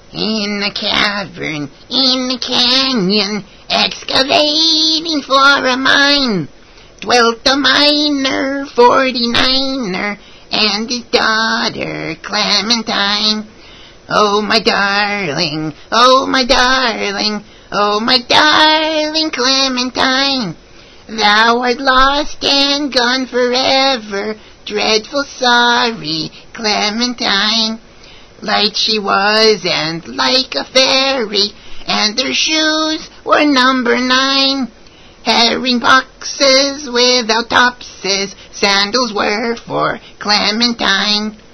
In the cavern, in the canyon, excavating for a mine, dwelt a miner, 49er, and his daughter, Clementine. Oh, my darling, oh, my darling, oh, my darling Clementine, thou art lost and gone forever, dreadful sorry Clementine. Light she was and like a fairy, and her shoes were number 9. Herring boxes without topses, sandals were for Clementine.